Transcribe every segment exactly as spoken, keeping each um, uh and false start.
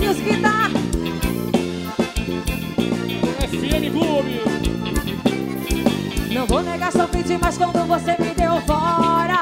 Music tá. F M Clube. Não vou negar, sou fit, mas quando você me deu fora.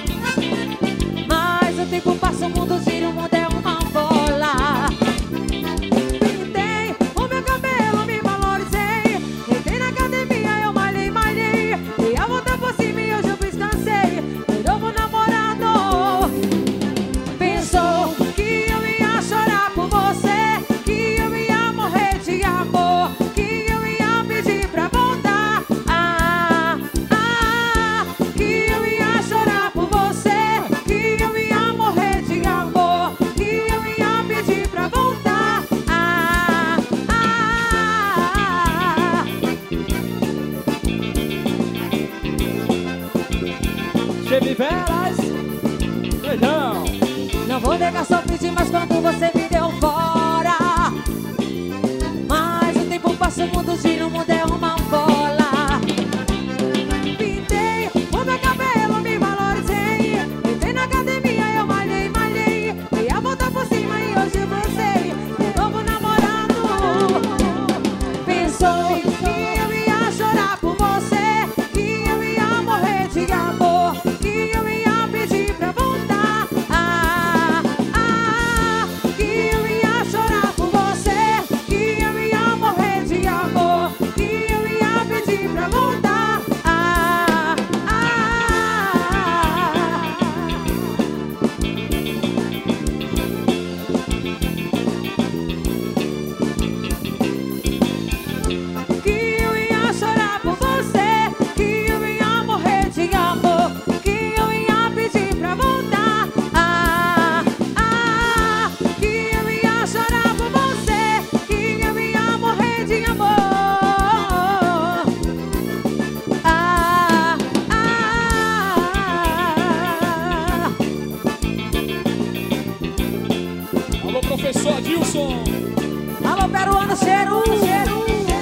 Mas o tempo passa, o mundo gira, o mundo é uma bola. Pintei o meu cabelo, me valorizei. Entrei na academia, eu malhei, malhei. E a volta por cima e hoje eu descansei. De novo namorado. Pensou que eu ia chorar por você, que eu ia morrer de amor, que eu ia pedir pra voltar. Ah, ah, que eu ia chorar por você, que eu ia morrer de amor, que eu ia pedir pra voltar. Ah, ah, Chevy Velas. Legal. não vou negar, sou fit, mas quando você me deu fora. Mas o tempo passa, o mundo gira, o mundo é uma bola. Pintei o meu cabelo, me valorizei. Entrei na academia, eu malhei, malhei. Dei a volta por cima e hoje eu lancei. De novo namorado. Pensou que eu ia chorar por você, que eu ia morrer de amor, que eu ia pedir pra voltar. Ah, ah, que eu ia chorar por você, que eu ia morrer de amor, que eu ia pedir pra voltar. Ah, ah, que eu ia chorar por você, que eu ia morrer de amor, que eu ia pedir pra voltar. Ah, ah, que eu ia chorar por você, que eu ia morrer de amor. Ah, ah, Alô, professor Adilson. alô, peruano, cheiro, cheiro.